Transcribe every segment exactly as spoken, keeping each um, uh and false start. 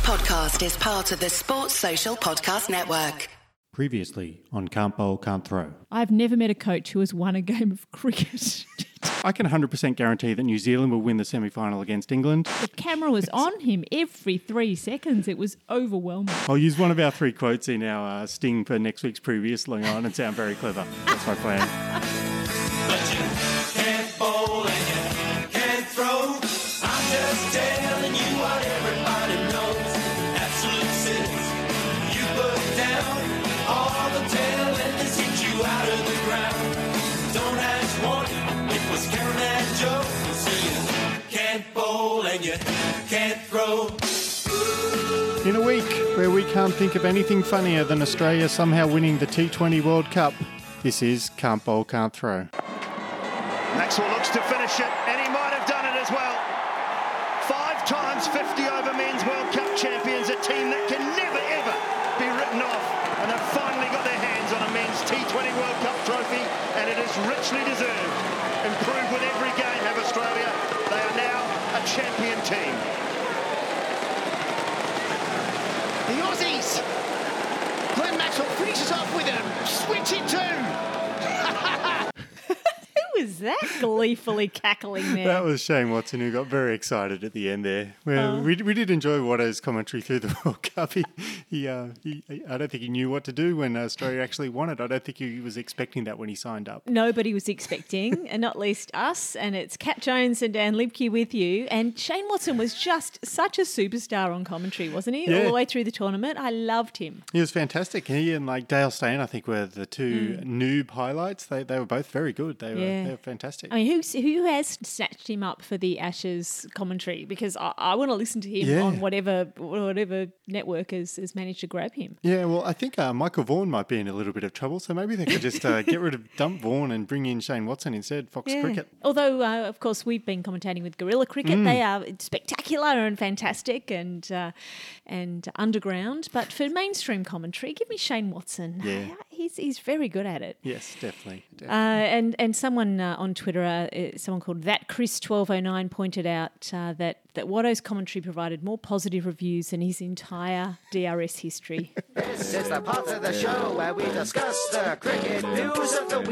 podcast is part of the Sports Social Podcast Network. Previously on Can't Bowl, Can't Throw. I've never met a coach who has won a game of cricket. I can one hundred percent guarantee that New Zealand will win the semi-final against England. The camera was on him every three seconds. It was overwhelming. I'll use one of our three quotes in our uh, sting for next week's Previously on and sound very clever. That's my plan. But you can't bowl and you can't throw. I'm just telling you what everybody knows. Absolute sense. You put down all the tailenders hit you out of the ground. Don't ask one. It was Karen and Joe. So you can't bowl and you can't throw. In a week where we can't think of anything funnier than Australia somehow winning the T twenty World Cup, this is Can't Bowl, Can't Throw. Maxwell looks to finish it, and he might have done it as well. Five times fifty over men's World Cup champions, a team that can never ever be written off, and they've finally got their hands on a men's T twenty World Cup trophy, and it is richly deserved. Improved with every game, have Australia. They are now a champion team. The Aussies. Glenn Maxwell finishes off with a switch it two. Who was that gleefully cackling there? That was Shane Watson, who got very excited at the end there. Well, Oh. we, we did enjoy Watto's commentary through the World Cup. He, he, uh, he, I don't think he knew what to do when Australia actually won it. I don't think he was expecting that when he signed up. Nobody was expecting, and not least us. And it's Kat Jones and Dan Libke with you. And Shane Watson was just such a superstar on commentary, wasn't he? Yeah. All the way through the tournament. I loved him. He was fantastic. He and like Dale Steyn, I think, were the two noob highlights. They they were both very good. They were, Yeah. they were fantastic. I mean, who's, who has snatched him up for the Ashes commentary? Because I, I want to listen to him Yeah. on whatever whatever network has, has managed to grab him. Yeah, well, I think uh, Michael Vaughan might be in a little bit of trouble, so maybe they could just uh, get rid of dump Vaughan and bring in Shane Watson instead, Fox Yeah. Cricket. Although, uh, of course, we've been commentating with Guerrilla Cricket. They are spectacular and fantastic and uh, and underground. But for mainstream commentary, give me Shane Watson. Yeah. He's he's very good at it. Yes, definitely. definitely. Uh, and and someone uh, on Twitter, uh, uh, someone called that Chris twelve oh nine pointed out uh, that that Watto's commentary provided more positive reviews than his entire D R S history. This is the part of the show where we discuss the cricket news of the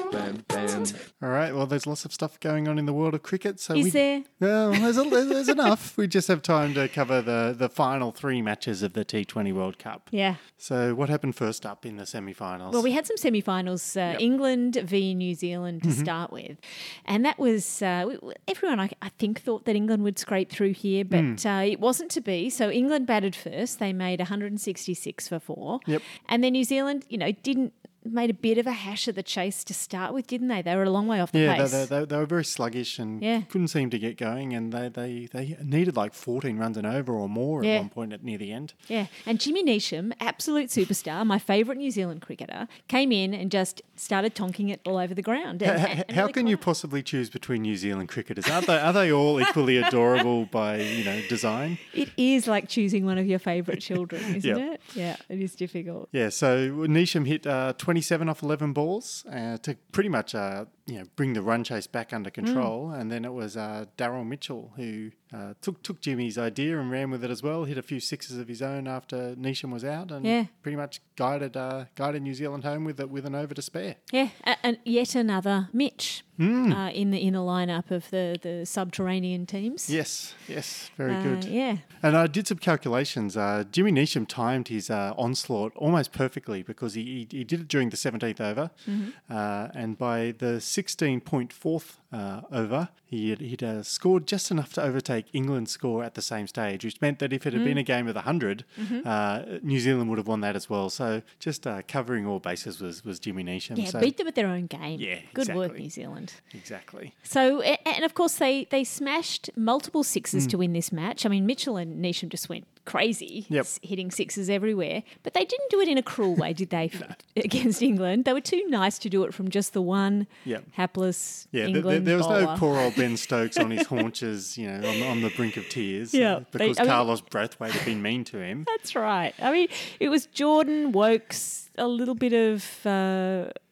week. All right, well, there's lots of stuff going on in the world of cricket. So Is we, there? Well, there's, a, there's enough. We just have time to cover the, the final three matches of the T twenty World Cup. Yeah. So what happened first up in the semi-finals? Well, we had some semi-finals, uh, England v New Zealand to start with, and that was uh, we- everyone. I, I think thought that England would scrape through here, but uh, it wasn't to be. So England batted first; they made one hundred sixty-six for four. Yep. And then New Zealand, you know, didn't made a bit of a hash of the chase to start with, didn't they? They were a long way off the Yeah, pace. they, they, they were very sluggish and Yeah. couldn't seem to get going, and they, they, they needed like fourteen runs and over or more Yeah. at one point at near the end. Yeah, and Jimmy Neesham, absolute superstar, my favourite New Zealand cricketer, came in and just started tonking it all over the ground. And, How, and how really can you caught it. possibly choose between New Zealand cricketers? Are they are they all equally adorable by you know design? It is like choosing one of your favourite children, isn't Yep. it? Yeah, it is difficult. Yeah, so Neesham hit uh, twenty-seven off eleven balls uh, to pretty much uh, you know bring the run chase back under control, Mm. and then it was uh, Daryl Mitchell who uh, took took Jimmy's idea and ran with it as well. Hit a few sixes of his own after Neesham was out, and Yeah. pretty much guided uh, guided New Zealand home with it with an over to spare. Yeah, a- and yet another Mitch Hmm. uh, in the inner lineup of the, the subterranean teams. Yes, yes, very Uh, good. Yeah. And I did some calculations. Uh, Jimmy Neesham timed his uh, onslaught almost perfectly because he, he, he did it during the seventeenth over. Mm-hmm. Uh, and by the sixteen point fourth uh, over, he had, he'd uh, scored just enough to overtake England's score at the same stage, which meant that if it had Mm. been a game of one hundred, Mm-hmm. uh, New Zealand would have won that as well. So just uh, covering all bases was, was Jimmy Neesham. Yeah, so, beat them at their own game. Yeah, Good work, exactly. New Zealand. Exactly. So, a- and of course, they, they smashed multiple sixes Hmm. to win this match. I mean, Mitchell and Neesham just went crazy, Yep. s- hitting sixes everywhere. But they didn't do it in a cruel way, did they, f- against England? They were too nice to do it from just the one Yep. hapless Yeah, th- th- England there was no bowler. poor old Ben Stokes on his haunches, you know, on, on the brink of tears. Yeah, uh, they- because I mean- Carlos Brathwaite had been mean to him. That's right. I mean, it was Jordan, Wokes, a little bit of uh,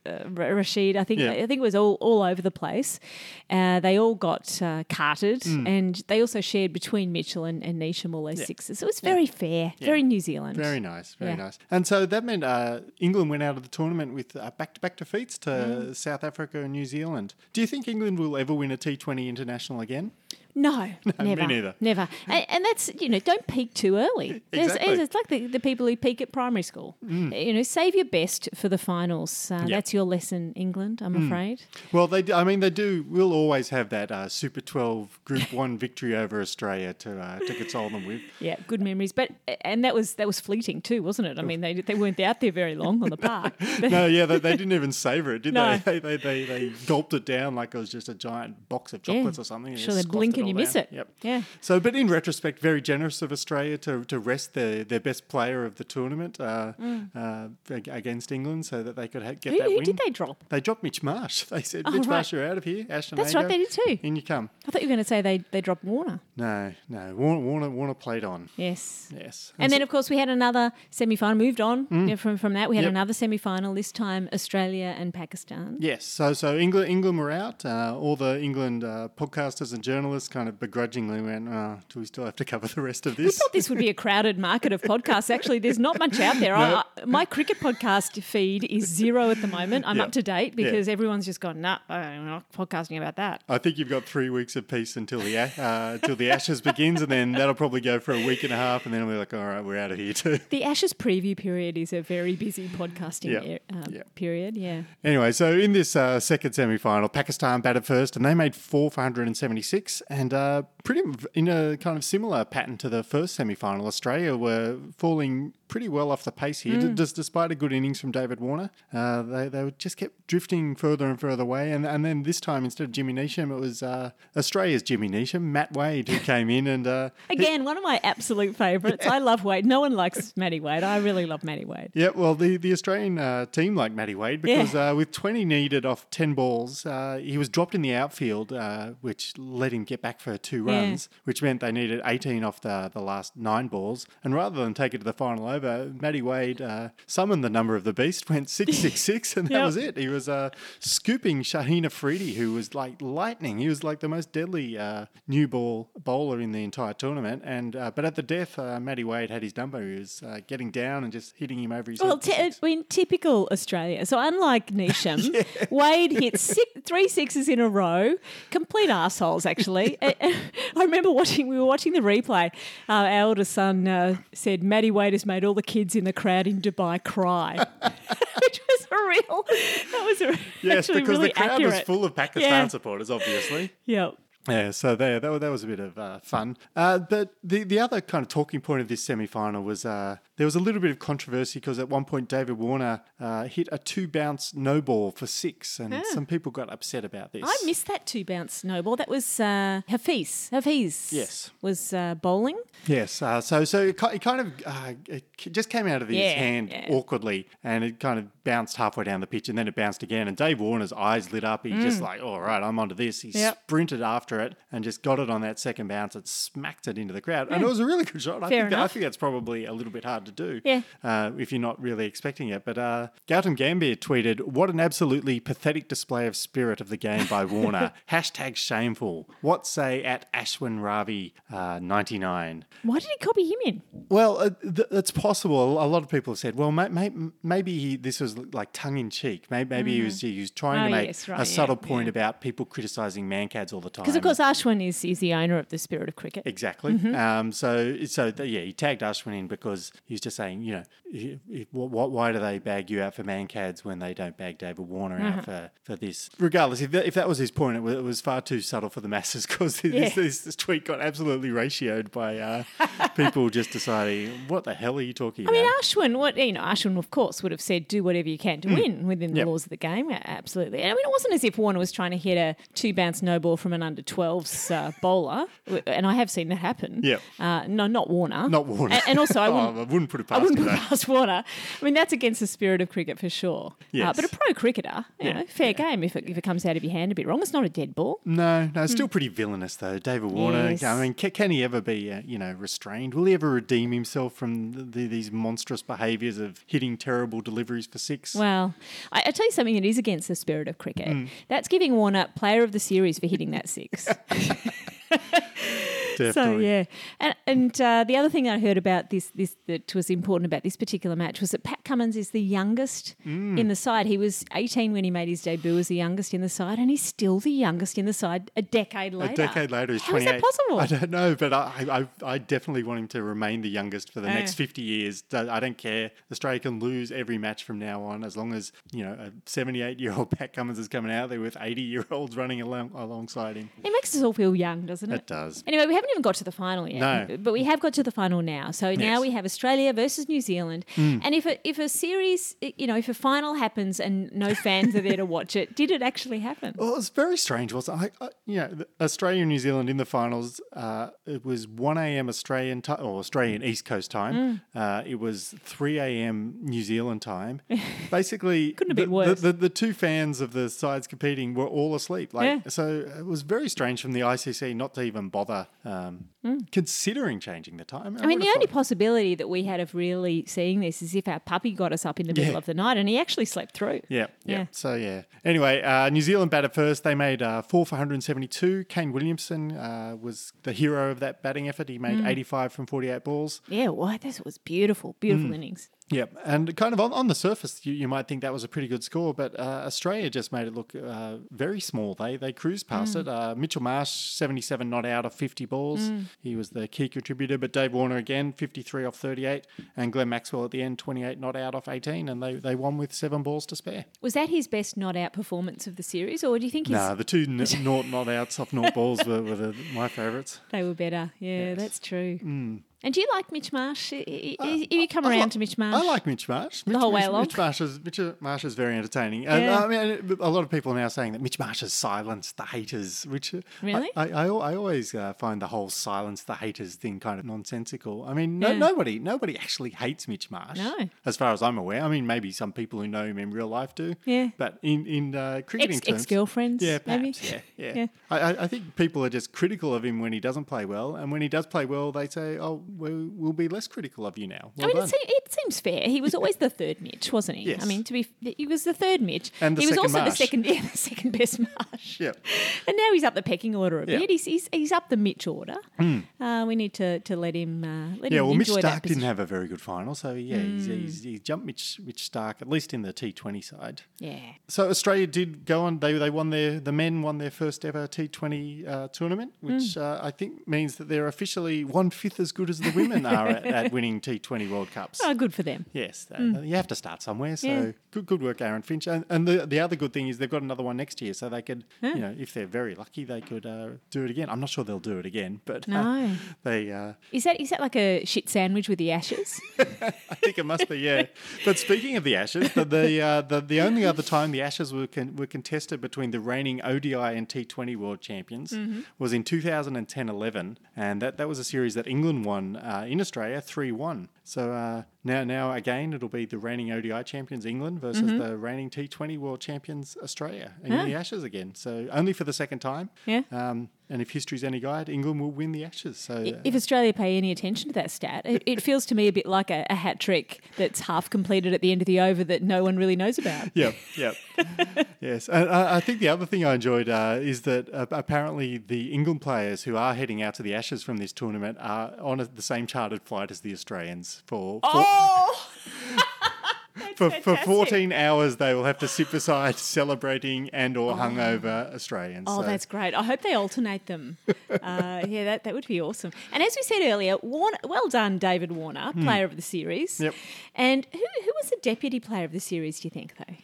uh, Rashid. I think Yeah. I think it was all, all over the place. Uh, they all got uh, carted, Mm. and they also shared between Mitchell and, and Neesham all those Yeah. sixes. So it was very fair, very New Zealand. Very nice, very Yeah. nice. And so that meant uh, England went out of the tournament with uh, back-to-back defeats to Mm. South Africa and New Zealand. Do you think England will ever win a T twenty international again? No, me never, neither. never. And, and that's, you know, don't peak too early. There's- Exactly. It's like the, the people who peak at primary school. You know, save your best for the finals. Uh, Yeah. That's your lesson, England, I'm afraid. Well, they, do- I mean, they do. We'll always have that uh, Super twelve Group One victory over Australia to uh, to console them with. Yeah, good memories. But and that was that was fleeting too, wasn't it? I mean, they they weren't out there very long on the park. No, yeah, they, they didn't even savour it, did No. they? They, they, they? They gulped it down like it was just a giant box of chocolates or something. and Sure, just they blink scoffed and you all miss down. it. Yep. Yeah. So, but in retrospect, very generous of Australia to, to rest their, their best player of the tournament uh, uh, ag- against England so that they could ha- get Mm. Who, that who win. did they drop? They dropped Mitch Marsh. They said, Oh, Mitch right. Marsh, you're out of here. Ashton That's Agar, right, they did too. In you come. I thought you were going to say they, they dropped Warner. No, no. Warner, Warner, Warner played on. Yes. Yes. And then, of course, we had another semi-final. Moved on you know, from from that. We had Yep. another semi-final. This time, Australia and Pakistan. Yes, so so England England were out. Uh, all the England uh, podcasters and journalists kind of begrudgingly went, oh, do we still have to cover the rest of We this? thought this would be a crowded market of podcasts. Actually, there's not much out there. I, I, my cricket podcast feed is zero at the moment. I'm Yeah. up to date Yeah. because everyone's just gone, nah, I'm not podcasting about that. I think you've got three weeks of peace until the a- uh, until the Ashes begins, and then that'll probably go for a week and a half, and then we're like, all right, we're out of here too. The Ashes preview period is a very busy podcasting Yeah. e- uh, Yeah. period. Yeah. Anyway, so in this uh, second semi-final, Pakistan batted first, and they made four for one hundred seventy-six, and uh, pretty v- in a kind of similar pattern to the first semi-final. Australia were falling pretty well off the pace here, d- just despite a good innings from David Warner. Uh, they they would just kept drifting further and further away, and and then this time instead of Jimmy Neesham, it was uh, Australia's Jimmy Neesham, Matt Wade, who came in and uh, he- Again, one of my absolute favourites. I love Wade. No one likes Matty Wade. I really love Matty Wade. Yeah, well, the, the Australian uh, team liked Matty Wade because uh, with twenty needed off ten balls, uh, he was dropped in the outfield, uh, which let him get back for two Yeah. runs, which meant they needed eighteen off the, the last nine balls. And rather than take it to the final over, Matty Wade uh, summoned the number of the beast, went six six six, and that Yep. was it. He was uh, scooping Shaheen Afridi, who was like lightning. He was like the most deadly uh, new ball bowler in the entire tournament. And uh, But at the death, uh, Matty Wade had his number. He was uh, getting down and just hitting him over his Well, head. for t- six. in typical Australia, so unlike Neesham, Wade hit six, three sixes in a row. Complete arseholes, actually. I I remember watching. We were watching the replay. Uh, our eldest son uh, said, "Matty Wade has made all the kids in the crowd in Dubai cry," which was a real. That was a, Yes, actually because really the crowd accurate. was full of Pakistan Yeah. supporters, obviously. Yeah. Yeah, so there, that, wa- that was a bit of uh, fun. Uh, but the, the other kind of talking point of this semi-final was uh, there was a little bit of controversy because at one point David Warner uh, hit a two-bounce no ball for six, and some people got upset about this. I missed that two bounce snowball. That was uh, Hafiz. Hafiz. Yes. Was uh, bowling. Yes, uh, so so it, ki- it kind of uh, it k- just came out of his Yeah, hand yeah. awkwardly, and it kind of bounced halfway down the pitch, and then it bounced again. And Dave Warner's eyes lit up. He just like, all right, I'm onto this. He Mm. Yep. sprinted after it and just got it on that second bounce. It smacked it into the crowd, and it was a really good shot. I Fair think that, I enough. think that's probably a little bit hard to do, Yeah. uh, if you're not really expecting it. But uh, Gautam Gambhir tweeted, "What an absolutely pathetic display of spirit of the game by Warner. Hashtag shameful. What say at Ashwin Ravi uh, ninety-nine." Why did he copy him in? Well, uh, th- it's possible. A lot of people have said, well, may- may- maybe he, this was like tongue in cheek. Maybe, maybe he was he was trying Oh, to make yes, right, a yeah, subtle point yeah. about people criticising mancads all the time. Because, of course, Ashwin is, is the owner of the Spirit of Cricket. Exactly. Mm-hmm. Um, so, so th- yeah, he tagged Ashwin in because he's just saying, you know, i- i- wh- wh- why do they bag you out for mancads when they don't bag David Warner Uh-huh. out for, for this? Regardless, if that, if that was his point, it was, it was far too subtle for the masses because this, Yeah. this, this tweet got absolutely ratioed by uh, people just deciding, what the hell are you talking I about? mean, Ashwin, what you know, Ashwin, of course, would have said, "Do whatever you can to win within the Mm. Yep. laws of the game." A- Absolutely. And I mean, it wasn't as if Warner was trying to hit a two bounce no ball from an under twelves uh, bowler, and I have seen that happen. Yep. Uh, no, not Warner. Not Warner. And, and also, I Oh, wouldn't, I wouldn't put it I past wouldn't him, put it though. past Warner. I mean, that's against the spirit of cricket for sure. Yes. Uh, but a pro cricketer, you Yeah. know, fair game if it, if it comes out of your hand a bit wrong. It's not a dead ball. No, no, it's still pretty villainous though. David Warner. Yes. I mean, can, can he ever be, uh, you know, restrained? Will he ever redeem himself from the, the, these monstrous behaviours of hitting terrible deliveries for six? Well, I, I tell you something that is against the spirit of cricket. Hmm. That's giving Warner Player of the Series for hitting that six. So Definitely. yeah, and and uh, the other thing I heard about this this that was important about this particular match was that Pat Cummins is the youngest Mm. in the side. He was eighteen when he made his debut as the youngest in the side, and he's still the youngest in the side a decade later. A decade later, he's How is twenty-eight. that possible? I don't know, but I, I, I definitely want him to remain the youngest for the Yeah. next fifty years. I I don't care. Australia can lose every match from now on as long as, you know, a seventy-eight-year-old Pat Cummins is coming out there with eighty-year-olds running along, alongside him. It makes us all feel young, doesn't it? It does. Anyway, we haven't even got to the final yet. No. But we have got to the final now. So now Yes. we have Australia versus New Zealand. And if a, if a series, you know, if a final happens and no fans are there to watch it, did it actually happen? Well, it's very strange, wasn't it? I, I, you know, the- Australia and New Zealand in the finals, uh, it was one a.m. Australian time, or Australian East Coast time. Uh, it was three a.m. New Zealand time. Basically, Couldn't have the, been worse. The, the, the two fans of the sides competing were all asleep. Like, Yeah. So it was very strange from the I C C not to even bother um, considering changing the time. I mean, would the have only thought- possibility that we had of really seeing this is if our puppy got us up in the middle Yeah. of the night and he actually slept through. Yeah, yeah. Yeah. So, yeah. Anyway, uh, New Zealand batted first. They made uh, four for one hundred seventy-two. Kane Williamson uh, was the hero of that batting effort. He made eighty-five from forty-eight balls. Yeah, well, this was beautiful, beautiful Mm. innings. Yep, and kind of on, on the surface, you, you might think that was a pretty good score, but uh, Australia just made it look uh, very small. They they cruised past it. Uh, Mitchell Marsh, seventy-seven not out of fifty balls. He was the key contributor, but Dave Warner again, fifty-three off thirty-eight, and Glenn Maxwell at the end, twenty-eight not out off eighteen, and they, they won with seven balls to spare. Was that his best not out performance of the series, or do you think his, Nah, the two n- naught not outs off naught balls were, were the, my favourites. they were better? Yeah, that's true. And do you like Mitch Marsh? I- I- I- you come I around like- to Mitch Marsh? I like Mitch Marsh. Mitch, whole way Mitch, along? Mitch Marsh is Mitch Marsh is very entertaining. And, Yeah. I mean, a lot of people are now saying that Mitch Marsh has silenced the haters, which uh, Really? I, I, I, I always uh, find the whole silence the haters thing kind of nonsensical. I mean, no, Yeah. nobody nobody actually hates Mitch Marsh. No. As far as I'm aware. I mean, maybe some people who know him in real life do. Yeah. But in in uh, cricketing Ex- terms, ex-girlfriends, yeah, maybe? perhaps, yeah, yeah. Yeah. I, I- I think people are just critical of him when he doesn't play well, and when he does play well, they say, "Oh, we'll, we'll be less critical of you now." Well I mean, done. it, se- it seems fair. He was always the third Mitch, wasn't he? Yes. I mean, to be, he was the third Mitch. And the he was second also the Marsh. second, yeah, the second best Marsh. Yep. And now he's up the pecking order a Yeah. bit. He's, he's he's up the Mitch order. Uh, we need to, to let him uh, let Yeah, him well, Mitch enjoy that Stark didn't position. have a very good final, so yeah, he's, he's, he's jumped Mitch, Mitch Stark at least in the T twenty side. Yeah. So Australia did go on. They they won their the men won their first ever T twenty uh, tournament, which uh, I think means that they're officially one fifth as good as the women are at, at winning T twenty World Cups. Oh, good for them. Yes, uh, you have to start somewhere. So Yeah. good, good work, Aaron Finch. And, and the the other good thing is they've got another one next year, so they could, you know, if they're very lucky, they could uh, do it again. I'm not sure they'll do it again, but uh, No. they. Uh, Is that is that like a shit sandwich with the ashes? I think it must be, yeah. But speaking of the Ashes, the the, uh, the the only other time the Ashes were con- were contested between the reigning O D I and T twenty world champions was in two thousand ten eleven, and that, that was a series that England won uh, in Australia three one. So uh, now now again it'll be the reigning O D I champions England versus the reigning T twenty world champions Australia in Ah. the Ashes again. So only for the second time. Yeah. Um, and if history's any guide, England will win the Ashes. So uh, If Australia pay any attention to that stat, it, it feels to me a bit like a, a hat trick that's half completed at the end of the over that no one really knows about. Yep, yep. Yes. And I, I think the other thing I enjoyed uh, is that uh, apparently the England players who are heading out to the Ashes from this tournament are on a, the same chartered flight as the Australians for. for Oh! For, for fantastic. fourteen hours, they will have to sit beside celebrating and or hungover Australians. Oh, So- that's great. I hope they alternate them. Uh, yeah, that, that would be awesome. And as we said earlier, Warner, well done, David Warner, player of the series. Yep. And who, who was the deputy player of the series, do you think, though?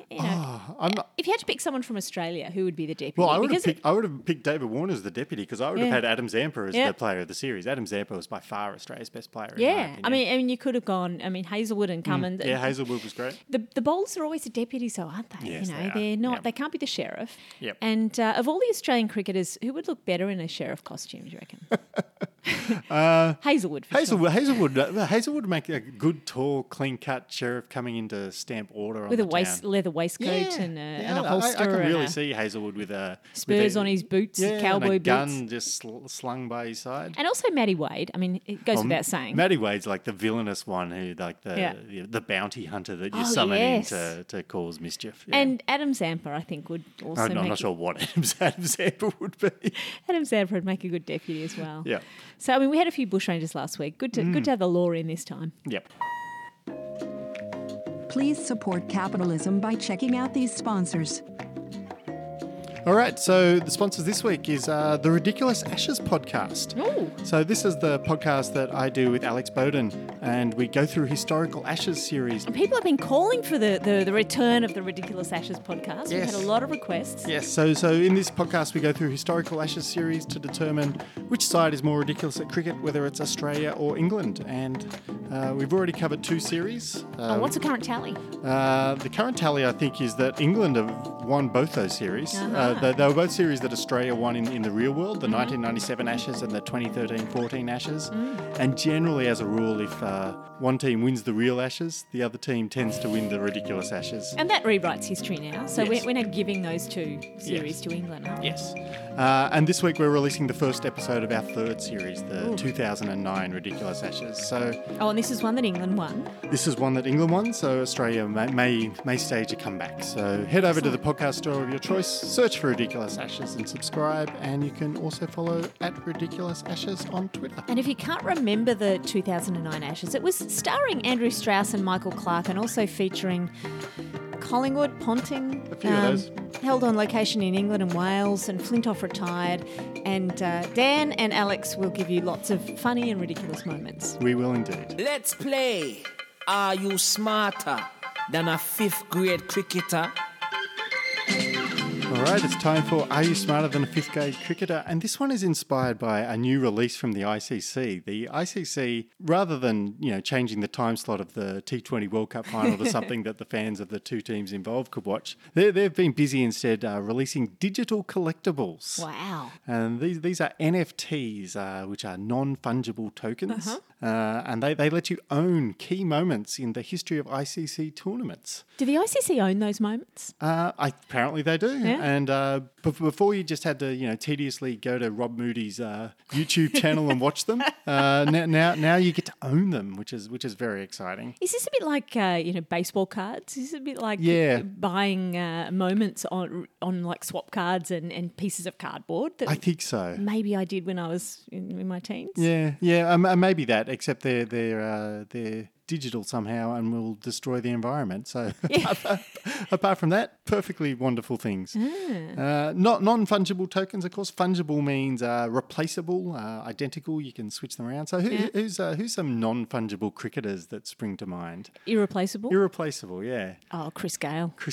you know, Oh, I'm not, if you had to pick someone from Australia, who would be the deputy? well, I would have Because picked. I would have picked David Warner as the deputy because I would Yeah. have had Adam Zampa as Yeah. the player of the series. Adam Zampa was by far Australia's best player. in my yeah, I opinion. mean, I mean, you could have gone. I mean, Hazelwood and Cummins. yeah, Hazelwood was great. The, the bowlers are always the deputies, though, aren't they? Yes, you know, they are. they're not. Yep. They can't be the sheriff. Yep. And uh, of all the Australian cricketers, who would look better in a sheriff costume? Do you reckon? Hazelwood. For Hazelwood, Hazelwood, uh, Hazelwood would make a good, tall, clean-cut sheriff coming in to stamp order on With the a waist, town. leather waistcoat Yeah, and, a, yeah, and a I- holster. I, I can and really a see Hazelwood with a Spurs with a, on his boots, yeah, cowboy and a gun boots. just sl- slung by his side. And also Matty Wade. I mean, it goes Well, without saying. Matty Wade's like the villainous one who, like the Yeah. the, the bounty hunter that you Oh, summon yes. in to, to cause mischief. Yeah. And Adam Zampa, I think, would also I'm, I'm make not sure what Adam, Adam Zampa would be. Adam Zampa would make a good deputy as well. Yeah. So I mean, we had a few bushrangers last week. Good to good to have the law in this time. Yep. Please support capitalism by checking out these sponsors. All right, so the sponsors this week is uh, the Ridiculous Ashes podcast. Ooh. So this is the podcast that I do with Alex Bowden, and we go through historical Ashes series. And people have been calling for the, the, the return of the Ridiculous Ashes podcast. Yes. We've had a lot of requests. Yes, so so in this podcast we go through historical Ashes series to determine which side is more ridiculous at cricket, whether it's Australia or England. And uh, we've already covered two series. Uh, Oh, what's the current tally? Uh, the current tally, I think, is that England have won both those series. Uh, they, they were both series that Australia won in, in the real world, the nineteen ninety-seven Ashes and the twenty thirteen fourteen Ashes. And generally, as a rule, if uh, one team wins the real Ashes, the other team tends to win the ridiculous Ashes. And that rewrites history now. So Yes. we're, we're now giving those two series Yes. to England, aren't we? Yes. Uh, and this week we're releasing the first episode of our third series, the two thousand nine Ridiculous Ashes. So Oh, and this is one that England won. this is one that England won, so Australia may may, may stage a comeback. So head over to the podcast store of your choice, search for Ridiculous Ashes and subscribe, and you can also follow at Ridiculous Ashes on Twitter. And if you can't remember the two thousand nine Ashes, it was starring Andrew Strauss and Michael Clark and also featuring Collingwood, Ponting. A few of those. Held on location in England and Wales, and Flintoff retired. And uh, Dan and Alex will give you lots of funny and ridiculous moments. We will indeed. Let's play. Are you smarter than a fifth grade cricketer? All right, it's time for Are You Smarter Than a Fifth Grade Cricketer? And this one is inspired by a new release from the I C C. The I C C, rather than, you know, changing the time slot of the T twenty World Cup final to something that the fans of the two teams involved could watch, they, they've been busy instead uh, releasing digital collectibles. Wow. And these these are N F Ts, uh, which are non-fungible tokens. Uh-huh. Uh, and they, they let you own key moments in the history of I C C tournaments. Do the I C C own those moments? Uh, I, apparently they do. Yeah. And uh, b- before you just had to, you know, tediously go to Rob Moody's uh, YouTube channel and watch them. Uh, now, now, now you get to own them, which is which is very exciting. Is this a bit like uh, you know baseball cards? Is this a bit like Yeah. buying uh, moments on on like swap cards and, and pieces of cardboard that I think so. maybe I did when I was in, in my teens? Yeah, yeah, um, uh, maybe that. Except they're they're uh, they're digital somehow and will destroy the environment. So apart, apart from that, perfectly wonderful things. Uh, not non-fungible tokens, of course. Fungible means uh, replaceable, uh, identical. You can switch them around. So who, Yeah. who's uh, who's some non-fungible cricketers that spring to mind? Irreplaceable. Irreplaceable, yeah. oh, Chris Gale. Chris.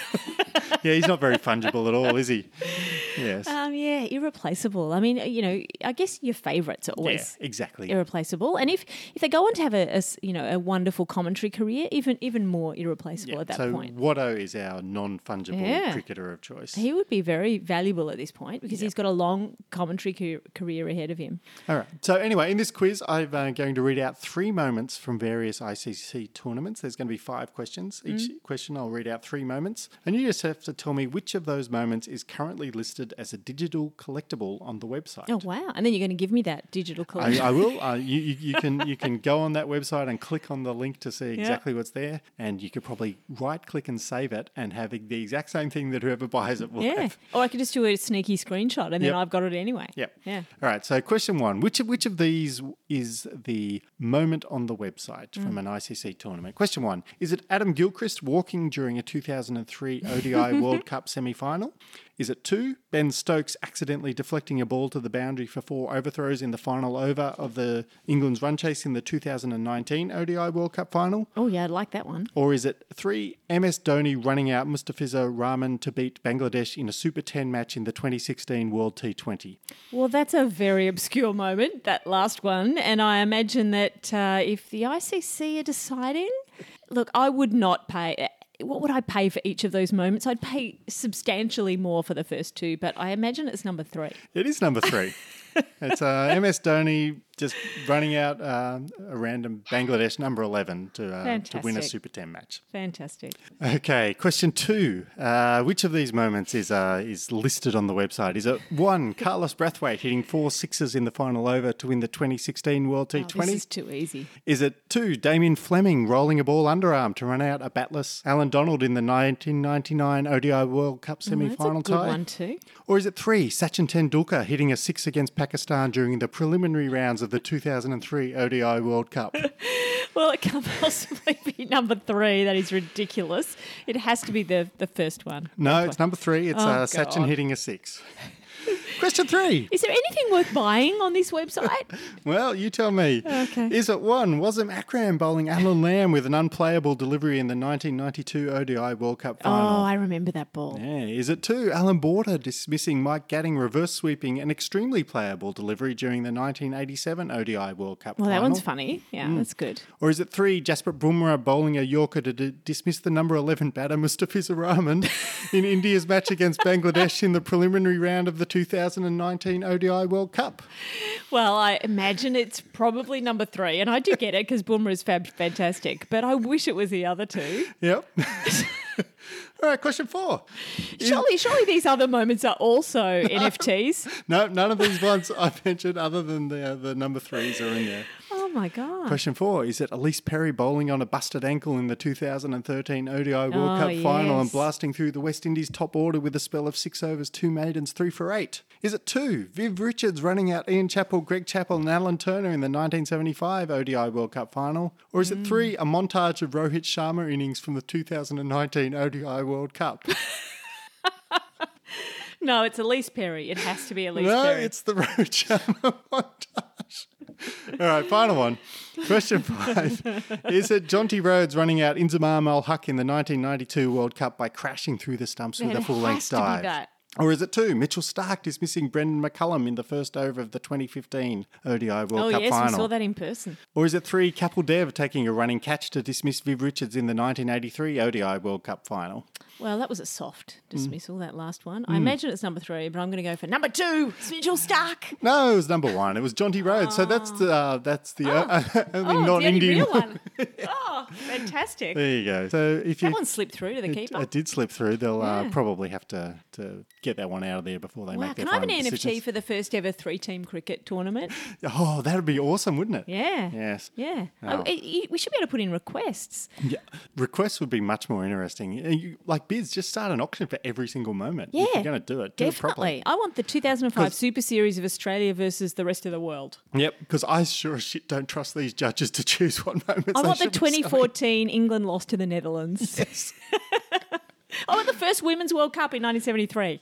Yeah, he's not very fungible at all, is he? Yes. Um, yeah, irreplaceable. I mean, you know, I guess your favourites are yeah, always exactly. irreplaceable, and if if they go on to have a, a s- you know a wonderful commentary career, even even more irreplaceable Yeah, at that so point. Watto is our non-fungible Yeah. cricketer of choice. He would be very valuable at this point because he's got a long commentary ca- career ahead of him. All right. So anyway, in this quiz, I'm uh, going to read out three moments from various I C C tournaments. There's going to be five questions. Each Mm. question, I'll read out three moments, and you just have to tell me which of those moments is currently listed as a digital collectible on the website. Oh wow! And then you're going to give me that digital I, collection. I will. Uh, you, you, you can you can go on that website and click on the link to see exactly what's there, and you could probably right click and save it and have the exact same thing that whoever buys it will yeah. have. Or I could just do a sneaky screenshot and then Yep. I've got it anyway. Yep. Yeah. All right. So question one: Which of which of these is the moment on the website from Mm. an I C C tournament? Question one: Is it Adam Gilchrist walking during a two thousand three O D I World Cup semi-final? Is it two, Ben Stokes accidentally deflecting a ball to the boundary for four overthrows in the final over of the England's run chase in the two thousand nineteen O D I World Cup final? Oh, yeah, I'd like that one. Or is it three, M S Dhoni running out Mustafiza Rahman to beat Bangladesh in a Super ten match in the twenty sixteen World T twenty? Well, that's a very obscure moment, that last one. And I imagine that uh, if the I C C are deciding, look, I would not pay. What would I pay for each of those moments? I'd pay substantially more for the first two, but I imagine it's number three. It is number three. It's uh, M S Dhoni just running out uh, a random Bangladesh number eleven to, uh, to win a Fantastic. Super ten match. Fantastic. Okay, question two. Uh, which of these moments is uh, is listed on the website? Is it one, Carlos Brathwaite hitting four sixes in the final over to win the twenty sixteen World T Oh, twenty? this is too easy. Is it two, Damien Fleming rolling a ball underarm to run out a batless Alan Donald in the nineteen ninety-nine O D I World Cup Oh, semi-final that's a good tie? one too. Or is it three, Sachin Tendulkar hitting a six against Pakistan during the preliminary rounds of the two thousand three O D I World Cup? Well, it can't possibly be number three. That is ridiculous. It has to be the, the first one. No, it's number three. It's Oh, uh, Sachin God. hitting a six. Question three. Is there anything worth buying on this website? Well, you tell me. Okay. Is it one, Wasim Akram bowling Alan Lamb with an unplayable delivery in the nineteen ninety-two O D I World Cup final? Oh, I remember that ball. Yeah. Is it two, Alan Border dismissing Mike Gadding reverse sweeping an extremely playable delivery during the nineteen eighty-seven O D I World Cup Well, final? that one's funny. Yeah, that's good. Or is it three, Jasper Bumrah bowling a Yorker to d- dismiss the number eleven batter Mustafiza Rahman in India's match against Bangladesh in the preliminary round of the two thousand nineteen O D I World Cup? Well, I imagine it's probably number three, and I do get it because Boomer is fab fantastic, but I wish it was the other two. Yep. All right, question four. Is- Surely, surely these other moments are also N F Ts. No, none of these ones I've mentioned other than the, uh, the number threes are in there. Oh my God. Question four. Is it Elise Perry bowling on a busted ankle in the two thousand thirteen O D I World Oh, Cup final and yes. blasting through the West Indies top order with a spell of six overs, two maidens, three for eight? Is it two, Viv Richards running out Ian Chappell, Greg Chappell and Alan Turner in the nineteen seventy-five O D I World Cup final? Or is it three, a montage of Rohit Sharma innings from the two thousand nineteen O D I World Cup? No, it's Elise Perry. It has to be Elise No, Perry. it's the Rohit Sharma montage. All right, final one. Question five. Is it Jonty Rhodes running out Inzamam Al Haq in the nineteen ninety-two World Cup by crashing through the stumps with Man, a it full-length has to be dive? that. Or is it two, Mitchell Stark dismissing Brendan McCullum in the first over of the twenty fifteen O D I World Oh, Cup yes, final? we saw that in person. Or is it three, Kapil Dev taking a running catch to dismiss Viv Richards in the nineteen eighty-three O D I World Cup final? Well, that was a soft dismissal, Mm. that last one. I imagine it's number three, but I'm going to go for number two, it's Mitchell Stark. No, it was number one. It was Jonty Rhodes. So that's the uh, that's the uh, only Oh, non the only Indian real one. Oh, fantastic. There you go. So if you That one slipped through to the it, keeper. it did slip through, they'll uh, Yeah. probably have to, to get that one out of there before they Wow, make their can I have an final N F T decisions. for the first ever three-team cricket tournament? Oh, that would be awesome, wouldn't it? Yeah. Yes. Yeah. Oh. Oh, it- it- we should be able to put in requests. Yeah. Requests would be much more interesting. Uh, You, like Biz, just start an auction for every single moment. Yeah. If you're going to do it, do it properly. Definitely. I want the two thousand five 'Cause- Super Series of Australia versus the rest of the world. Yep, because I sure as shit don't trust these judges to choose what moments I they want the should be twenty saying. fourteen England loss to the Netherlands. Yes. I want the first Women's World Cup in nineteen seventy-three.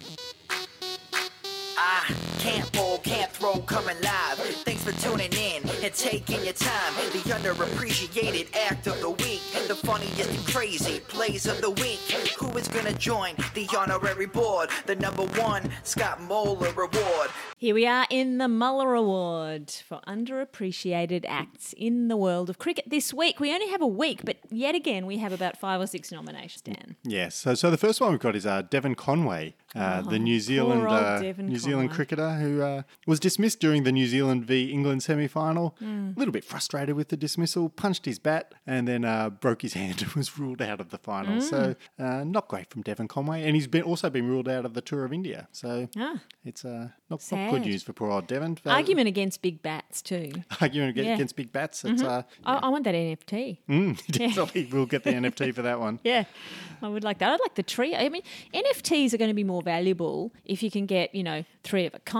I can't bowl, can't throw, coming live. Thanks for tuning in and taking your time. The underappreciated act of the week, the funniest and crazy plays of the week. Who is gonna join the honorary board? The number one Scott Moeller Award. Here we are in the Muller Award for underappreciated acts in the world of cricket. This week, we only have a week, but yet again, we have about five or six nominations, Dan. Yes. So, so the first one we've got is uh, Devon Conway, uh, the New Zealand Oh, old uh, Devon New Zealand Conway. cricketer who uh, was dismissed during the New Zealand v England semi-final. Hmm. A little bit frustrated with the dismissal, punched his bat, and then uh, broke his hand and was ruled out of the final. So, Hmm. uh, not great from Devon Conway, and he's been also been ruled out of the Tour of India. So, Ah. it's uh, not, not Sad. good news for poor old Devon. Uh, Argument against big bats, too. argument against, Yeah. against big bats. It's uh, I, I want that N F T. mm, definitely we'll get the N F T for that one. Yeah, I would like that. I'd like the tree. I mean, N F Ts are going to be more valuable if you can get, you know, three of a kind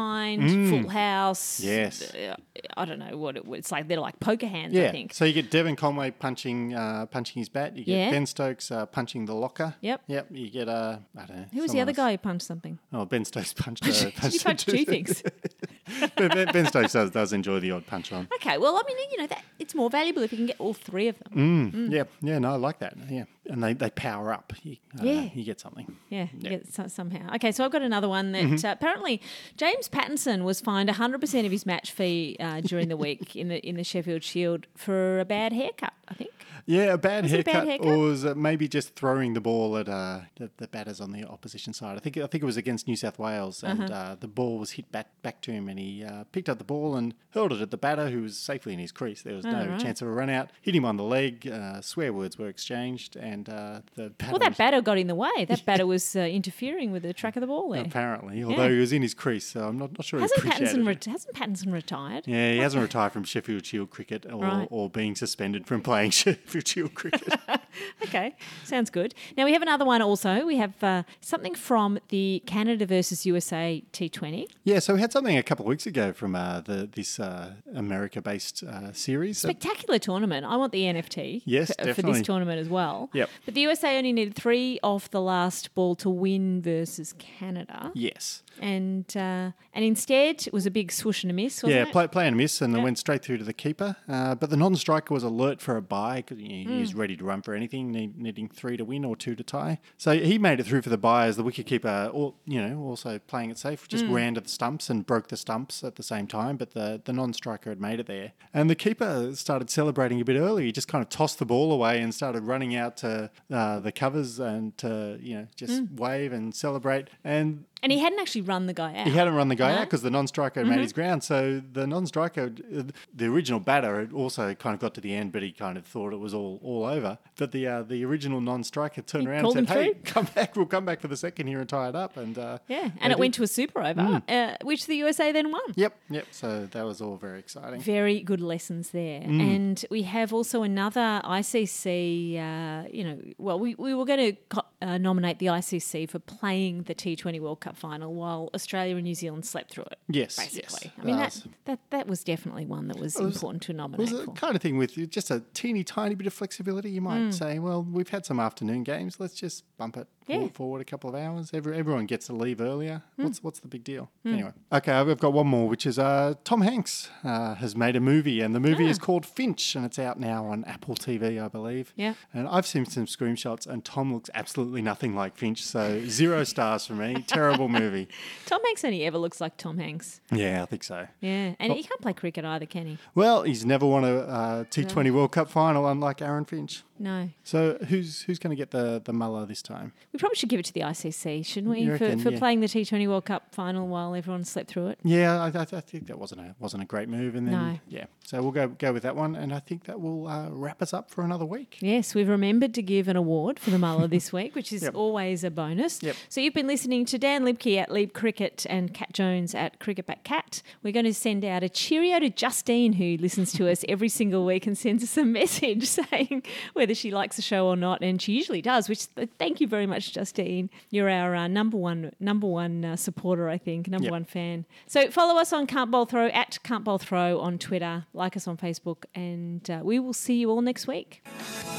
Mind, Full House. Yes. Uh, I don't know what it, it's like. They're like poker hands, Yeah. I think. So you get Devon Conway punching uh, punching his bat. You get Yeah. Ben Stokes uh, punching the locker. Yep. Yep. You get, uh, I don't know. Who was the someone other else. guy who punched something? Oh, Ben Stokes punched. Uh, Did you punched punch two things? ben, ben, Ben Stokes does, does enjoy the odd punch on. Okay, well, I mean, you know, that it's more valuable if you can get all three of them. Mm. Yeah. Yeah. No, I like that. Yeah. And they, they power up. You, uh, Yeah. You get something. Yeah, you Yeah. get so, somehow. Okay, so I've got another one that Mm-hmm. uh, apparently James Pattinson was fined one hundred percent of his match fee uh, during the week in the in the Sheffield Shield for a bad haircut, I think. Yeah, a bad, Was it a haircut, bad haircut? or was it maybe just throwing the ball at uh, the, the batters on the opposition side? I think I think it was against New South Wales, and Uh-huh. uh, the ball was hit back back to him, and he uh, picked up the ball and hurled it at the batter, who was safely in his crease. There was Oh, no right. chance of a run out. Hit him on the leg. Uh, swear words were exchanged, and uh, the batter Well, that was- batter got in the way. That batter was uh, interfering with the track of the ball there. apparently, although he was in his crease, so I'm not, not sure Hasn't he appreciated Pattinson, it. re- hasn't Pattinson retired? Yeah, he hasn't retired from Sheffield Shield cricket or, Right. or being suspended from playing Sheffield Shield cricket. Okay, sounds good. Now we have another one also. We have uh, something from the Canada versus U S A T twenty. Yeah, so we had something a couple of weeks ago from uh, the this uh, America-based uh, series. Uh, Spectacular tournament. I want the N F T Yes, for, for definitely. this tournament as well. Yep. But the U S A only needed three off the last ball to win versus Canada. yes. And uh, and instead it was a big swoosh and a miss, wasn't Yeah, it? play, play and a miss, and Yeah. it went straight through to the keeper. Uh, but the non-striker was alert for a bye because he, Mm. he's ready to run for anything, need, needing three to win or two to tie. So he made it through for the bye as the wicketkeeper, or you know, also playing it safe, just Mm. ran to the stumps and broke the stumps at the same time. But the, the non-striker had made it there, and the keeper started celebrating a bit early. He just kind of tossed the ball away and started running out to uh, the covers and to you know just Mm. wave and celebrate. And And he hadn't actually run the guy out. he hadn't run the guy No? out because the non-striker had Mhm. made his ground. So the non-striker, uh, the original batter, had also kind of got to the end, but he kind of thought it was all, all over. But the uh, the original non-striker turned He around called and said, him "Hey, through? come back! We'll come back for the second here and tie it up." And uh, Yeah, they and it did. went to a super over, Mm. uh, which the U S A then won. Yep, yep. So that was all very exciting. Very good lessons there. Mm. And we have also another I C C, uh, you know, well, we, we were going to co- uh, nominate the I C C for playing the T twenty World Cup final while Australia and New Zealand slept through it. Yes, basically. yes. I mean, That that, was- that, that was definitely one that was It was- important to It nominate was a for. kind of thing with just a teeny tiny bit of flexibility. You might Mm. say, well, we've had some afternoon games. Let's just bump it Yeah. forward, forward a couple of hours. Every, everyone gets to leave earlier. Mm. What's what's the big deal? Mm. Anyway, okay, I've I've got one more, which is uh, Tom Hanks uh, has made a movie, and the movie Ah. is called Finch, and it's out now on Apple T V, I believe. Yeah. And I've seen some screenshots, and Tom looks absolutely nothing like Finch, so zero stars for me. Terrible movie. Tom Hanks only ever looks like Tom Hanks. Yeah, I think so. Yeah, and Oh. he can't play cricket either, can he? Well, he's never won a uh, T twenty World Cup final, unlike Aaron Finch. No. So who's who's going to get the, the Muller this time? We probably should give it to the I C C, shouldn't we, You for, reckon? for Yeah. playing the T twenty World Cup final while everyone slept through it? Yeah, I, I, I think that wasn't a wasn't a great move, and then No. yeah, so we'll go go with that one, and I think that will uh, wrap us up for another week. Yes, we've remembered to give an award for the Muller this week, which is Yep. always a bonus. Yep. So you've been listening to Dan Libke at Lieb Cricket and Cat Jones at Cricket Back Cat. We're going to send out a cheerio to Justine, who listens to us every single week and sends us a message saying whether she likes the show or not, and she usually does. Which thank you very much, Justine. You're our uh, number one number one uh, supporter, I think, number Yep. one fan. So follow us on Can't Bowl Throw at Can't Bowl Throw on Twitter, like us on Facebook, and uh, we will see you all next week.